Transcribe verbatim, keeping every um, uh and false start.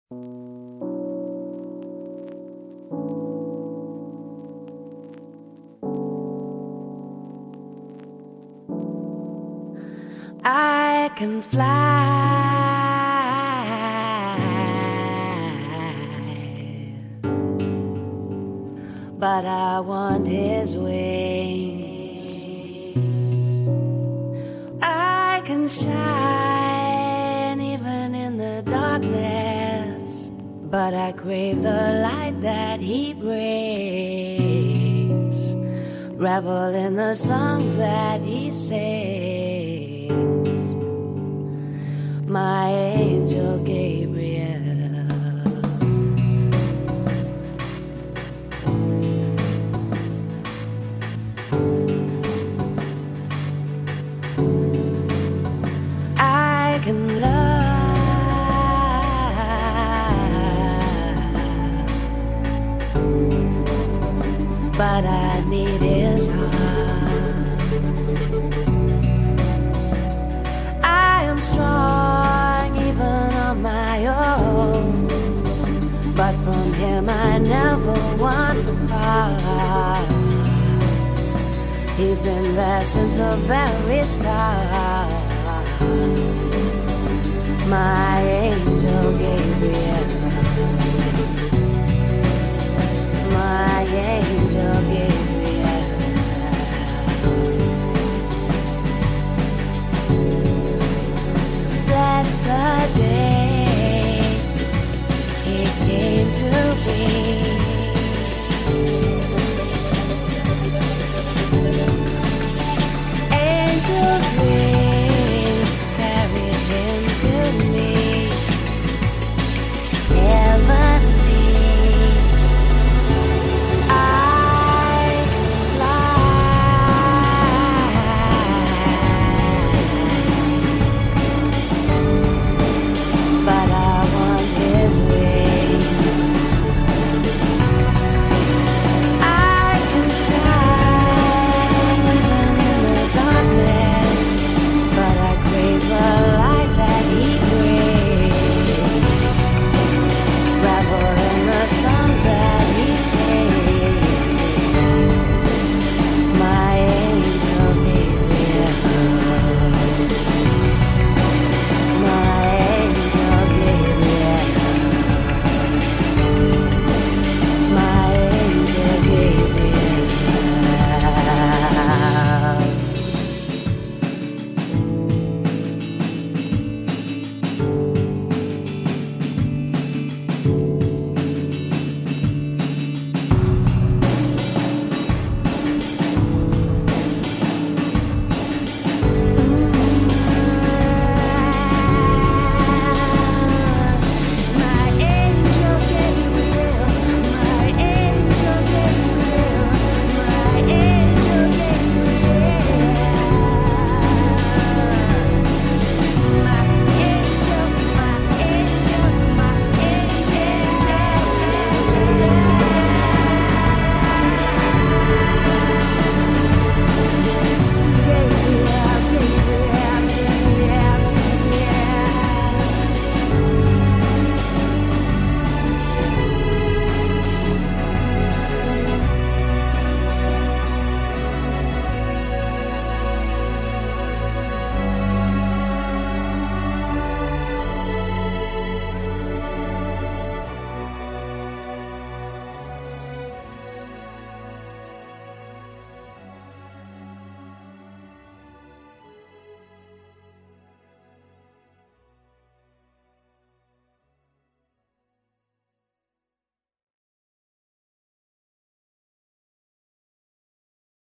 I can fly, but I want his wings. I can shine even in the darkness, but I crave the light that he brings. Revel in the songs that he sings. My angel Gabriel, I can love, but I need his heart. I am strong even on my own, but from him I never want to part. He's been there since the very start. My angel gave